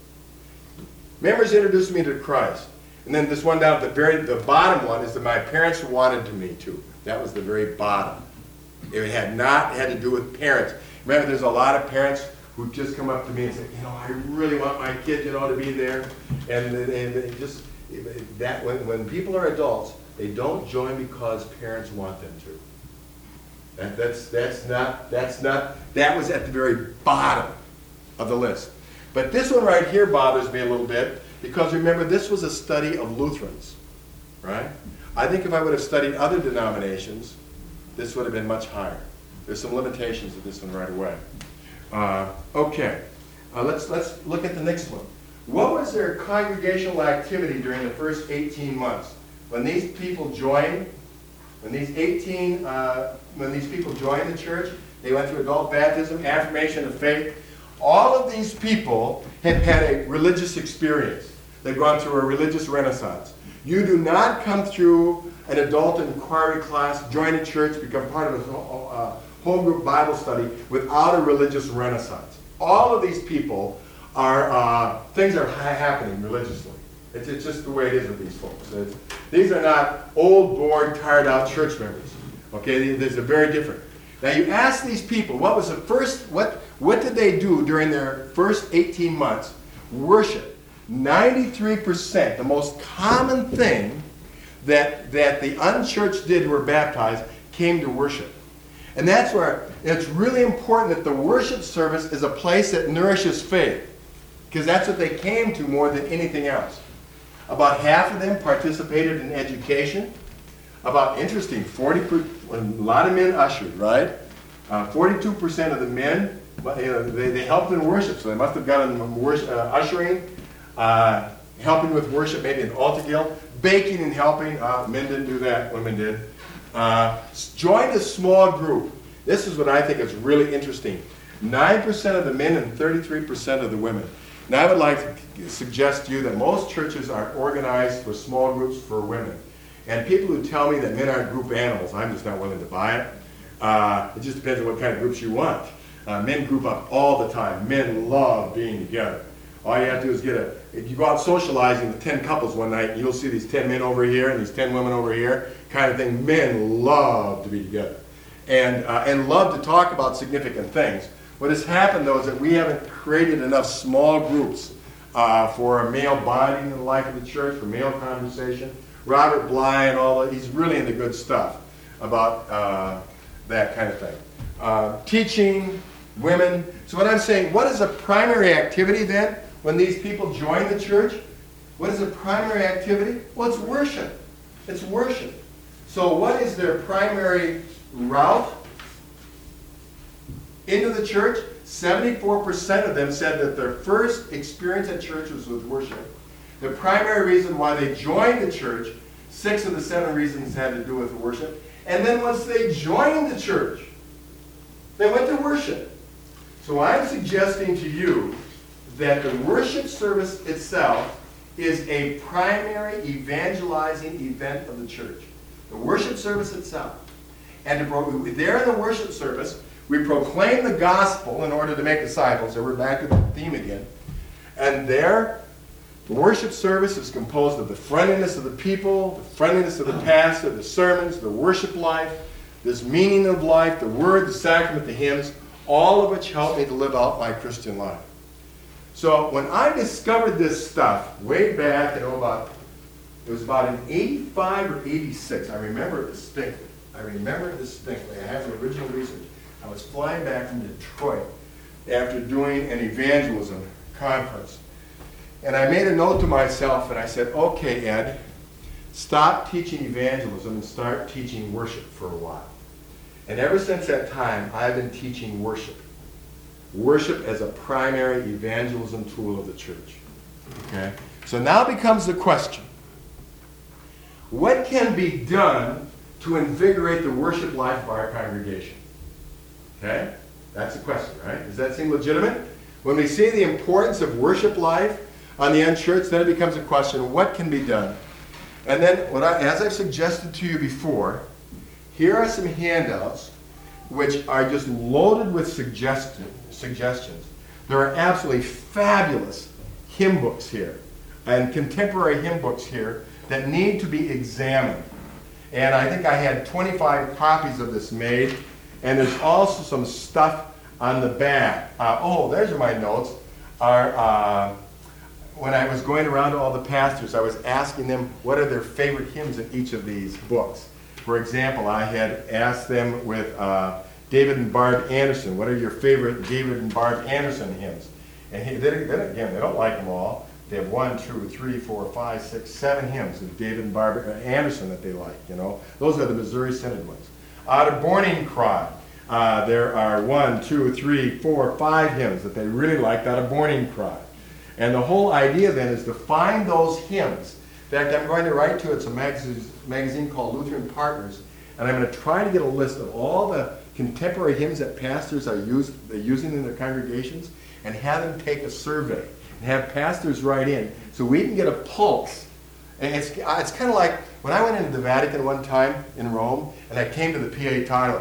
Members introduced me to Christ. And then this one down at the bottom one is that my parents wanted me to. That was the very bottom. It had not had to do with parents. Remember, there's a lot of parents who just come up to me and say, you know, I really want my kid, you know, to be there. And they just, that when people are adults, they don't join because parents want them to. That was at the very bottom of the list. But this one right here bothers me a little bit because remember, this was a study of Lutherans, right? I think if I would have studied other denominations, this would have been much higher. There's some limitations to this one right away. Okay, let's look at the next one. What was their congregational activity during the first 18 months? When these people joined, when these people joined the church, they went through adult baptism, affirmation of faith. All of these people had had a religious experience. They've gone through a religious renaissance. You do not come through an adult inquiry class, join a church, become part of a home group Bible study without a religious renaissance. All of these people are, things are happening religiously. It's just the way it is with these folks. These are not old, bored, tired out church members. Okay, these are very different. Now you ask these people, what was the first, what did they do during their first 18 months? Worship. 93%, the most common thing that the unchurched did who were baptized, came to worship. And that's where it's really important that the worship service is a place that nourishes faith. Because that's what they came to more than anything else. About half of them participated in education. About, interesting, a lot of men ushered, right? 42% of the men, they helped in worship, so they must have gotten ushering, helping with worship, maybe an altar guild, baking and helping. Men didn't do that, women did. Joined a small group. This is what I think is really interesting. 9% of the men and 33% of the women. Now I would like to suggest to you that most churches are organized for small groups for women. And people who tell me that men aren't group animals, I'm just not willing to buy it. It just depends on what kind of groups you want. Men group up all the time. Men love being together. All you have to do is if you go out socializing with 10 couples one night, and you'll see these 10 men over here and these 10 women over here, kind of thing. Men love to be together. And love to talk about significant things. What has happened, though, is that we haven't created enough small groups for a male bonding in the life of the church, for male conversation. Robert Bly and all that, he's really into good stuff about that kind of thing. teaching, women. So what I'm saying, what is a primary activity then when these people join the church? What is a primary activity? Well, it's worship. It's worship. So what is their primary route into the church? 74% of them said that their first experience at church was with worship. The primary reason why they joined the church, 6 of the 7 reasons had to do with worship. And then once they joined the church, they went to worship. So I'm suggesting to you that the worship service itself is a primary evangelizing event of the church. The worship service itself. And there in the worship service, we proclaim the gospel in order to make disciples. So we're back to the theme again. And there, the worship service is composed of the friendliness of the people, the friendliness of the pastor, the sermons, the worship life, this meaning of life, the word, the sacrament, the hymns, all of which help me to live out my Christian life. So when I discovered this stuff way back, it was about in 85 or 86. I remember it distinctly. I have the original research. I was flying back from Detroit after doing an evangelism conference. And I made a note to myself and I said, okay, Ed, stop teaching evangelism and start teaching worship for a while. And ever since that time, I've been teaching worship. Worship as a primary evangelism tool of the church. Okay? So now becomes the question, what can be done to invigorate the worship life of our congregation? Okay? That's the question, right? Does that seem legitimate? When we see the importance of worship life on the unchurched, then it becomes a question, what can be done? And then, as I've suggested to you before, here are some handouts which are just loaded with suggestions. There are absolutely fabulous hymn books here and contemporary hymn books here that need to be examined. And I think I had 25 copies of this made. And there's also some stuff on the back. There's my notes. When I was going around to all the pastors, I was asking them what are their favorite hymns in each of these books. For example, I had asked them with David and Barb Anderson, what are your favorite David and Barb Anderson hymns? And then again, they don't like them all. They have 1, 2, 3, 4, 5, 6, 7 hymns of David and Barb Anderson that they like. Those are the Missouri Synod ones. Out of Morning Cry, there are 1, 2, 3, 4, 5 hymns that they really liked out of Morning Cry. And the whole idea then is to find those hymns. In fact, I'm going to write to it's a magazine called Lutheran Partners, and I'm going to try to get a list of all the contemporary hymns that pastors are using in their congregations and have them take a survey and have pastors write in so we can get a pulse. And it's kind of like when I went into the Vatican one time in Rome and I came to the PA tower,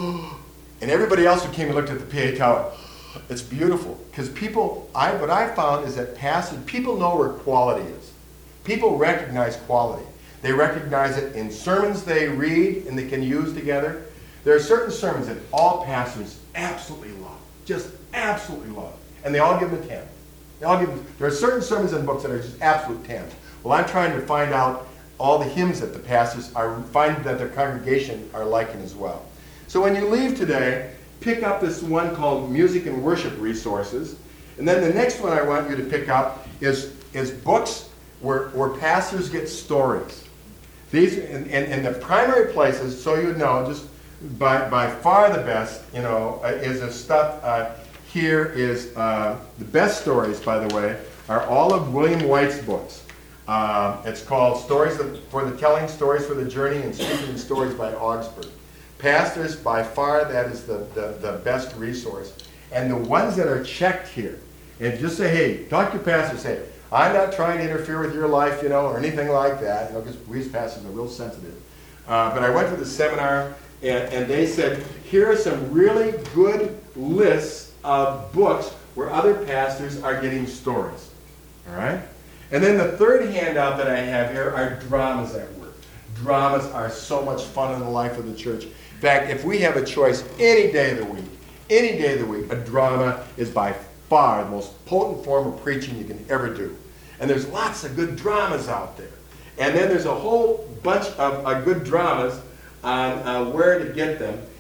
and everybody else who came and looked at the PA tower, it's beautiful. Because what I found is that people know where quality is. People recognize quality. They recognize it in sermons they read and they can use together. There are certain sermons that all pastors absolutely love, just absolutely love, and they all give them a 10. There are certain sermons and books that are just absolute 10s. Well, I'm trying to find out all the hymns that the pastors are finding that their congregation are liking as well. So when you leave today, pick up this one called Music and Worship Resources, and then the next one I want you to pick up is books where pastors get stories. These and the primary places, so you know, just by far the best, is the stuff. Here is the best stories, by the way, are all of William White's books. It's called Stories for the Telling, Stories for the Journey, and Speaking Stories by Augsburg. Pastors, by far, that is the best resource. And the ones that are checked here, and just say, hey, talk to your pastor, say, I'm not trying to interfere with your life, or anything like that, because we as pastors are real sensitive. But I went to the seminar, and they said, here are some really good lists of books where other pastors are getting stories. All right? And then the third handout that I have here are dramas at work. Dramas are so much fun in the life of the church. In fact, if we have a choice any day of the week, a drama is by far the most potent form of preaching you can ever do. And there's lots of good dramas out there. And then there's a whole bunch of good dramas on where to get them.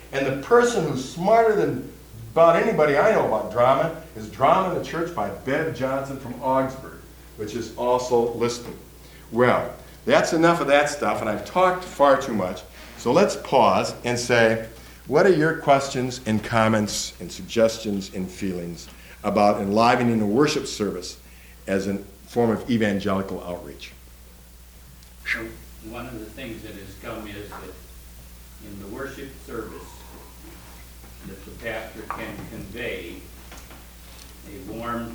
And the person who's smarter than about anybody I know about drama is Drama in the Church by Bev Johnson from Augsburg, which is also listed. Well, that's enough of that stuff, and I've talked far too much. So let's pause and say, what are your questions and comments and suggestions and feelings about enlivening a worship service as a form of evangelical outreach? So one of the things that has come is that in the worship service, that the pastor can convey a warm,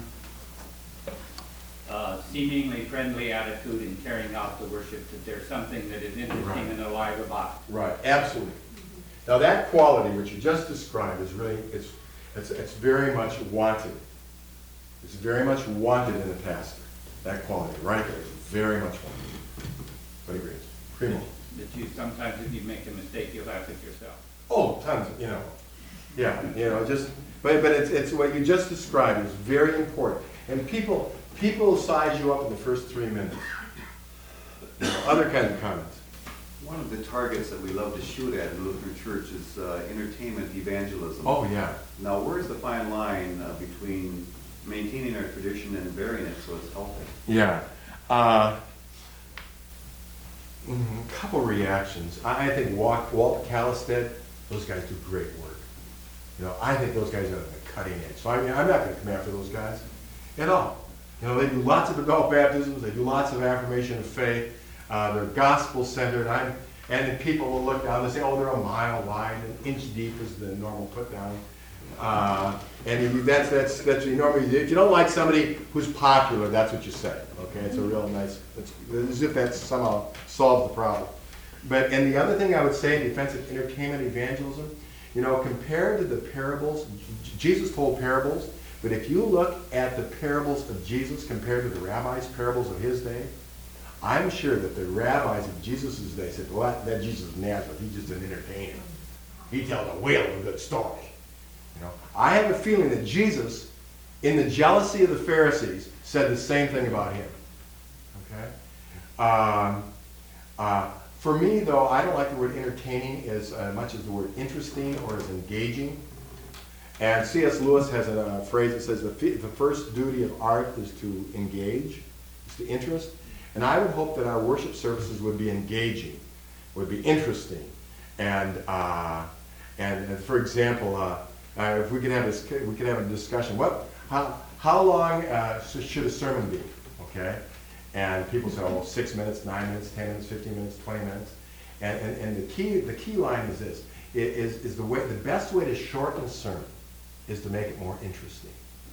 seemingly friendly attitude in carrying out the worship, that there's something that is interesting and alive about it. Right, absolutely. Now that quality which you just described is really, it's very much wanted. It's very much wanted in a pastor. That quality right there is very much wanted. What agrees? Primo. That you sometimes, if you make a mistake, you'll laugh at yourself. Oh, tons, yeah, just, but it's what you just described is very important. And people size you up in the first 3 minutes. Other kinds of comments. One of the targets that we love to shoot at in the Lutheran Church is entertainment evangelism. Oh, yeah. Now, where's the fine line between maintaining our tradition and burying it so it's healthy? Yeah. Couple reactions. I think Walt Callistad, those guys do great work. I think those guys are on the cutting edge. So I'm not going to come after those guys at all. They do lots of adult baptisms. They do lots of affirmation of faith. They're gospel-centered. And people will look down and say, oh, they're a mile wide, an inch deep is the normal put down. And that's what you normally do. If you don't like somebody who's popular, that's what you say. Okay, it's a real nice, it's as if that somehow solves the problem. And the other thing I would say in defense of entertainment evangelism, compared to the parables, Jesus told parables, but if you look at the parables of Jesus compared to the rabbis' parables of his day, I'm sure that the rabbis of Jesus' day said, well, that Jesus of Nazareth, he's just an entertainer. He tells a whale of a good story. I have a feeling that Jesus, in the jealousy of the Pharisees, said the same thing about him. Okay? For me, though, I don't like the word entertaining as much as the word interesting or as engaging. And C.S. Lewis has a phrase that says the first duty of art is to engage, is to interest. And I would hope that our worship services would be engaging, would be interesting. And for example, if we could have a discussion. How long should a sermon be? Okay, and people say, oh, 6 minutes, 9 minutes, 10 minutes, 15 minutes, 20 minutes. And the key line is this: is the best way to shorten a sermon is to make it more interesting.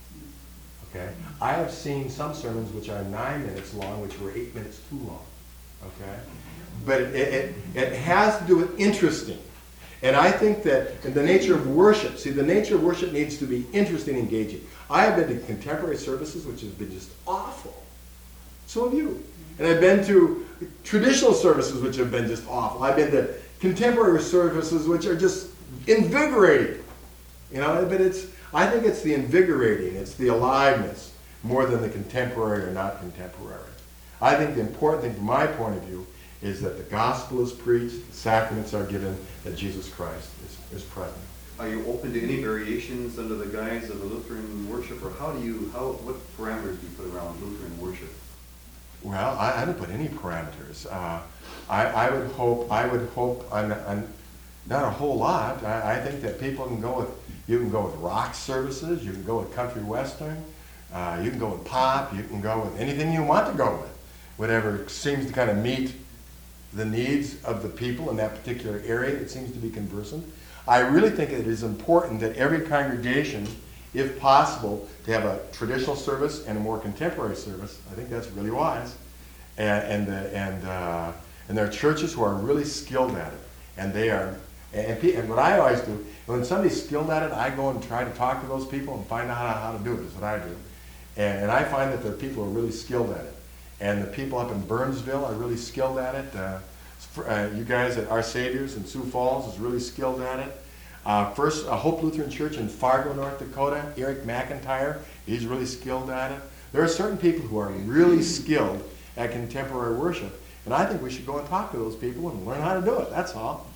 Okay, I have seen some sermons which are 9 minutes long, which were 8 minutes too long. Okay, but it has to do with interesting. And I think that in the nature of worship, the nature of worship needs to be interesting, engaging. I have been to contemporary services which have been just awful. So have you. And I've been to traditional services which have been just awful. I've been to contemporary services which are just invigorating. But I think it's the invigorating, it's the aliveness, more than the contemporary or not contemporary. I think the important thing from my point of view is that the gospel is preached, the sacraments are given, that Jesus Christ is present. Are you open to any variations under the guise of a Lutheran worship, or what parameters do you put around Lutheran worship? Well, I don't put any parameters. I would hope on not a whole lot. I think that people can go with rock services, you can go with country western, you can go with pop, you can go with anything you want to go with, whatever seems to kind of meet the needs of the people in that particular area that seems to be conversant. I really think it is important that every congregation, if possible, to have a traditional service and a more contemporary service. I think that's really wise. And there are churches who are really skilled at it, and they are. And what I always do, when somebody's skilled at it, I go and try to talk to those people and find out how to do it. Is what I do. And I find that there are people who are really skilled at it. And the people up in Burnsville are really skilled at it. You guys at Our Saviors in Sioux Falls is really skilled at it. Hope Lutheran Church in Fargo, North Dakota, Eric McIntyre, he's really skilled at it. There are certain people who are really skilled at contemporary worship. And I think we should go and talk to those people and learn how to do it. That's all.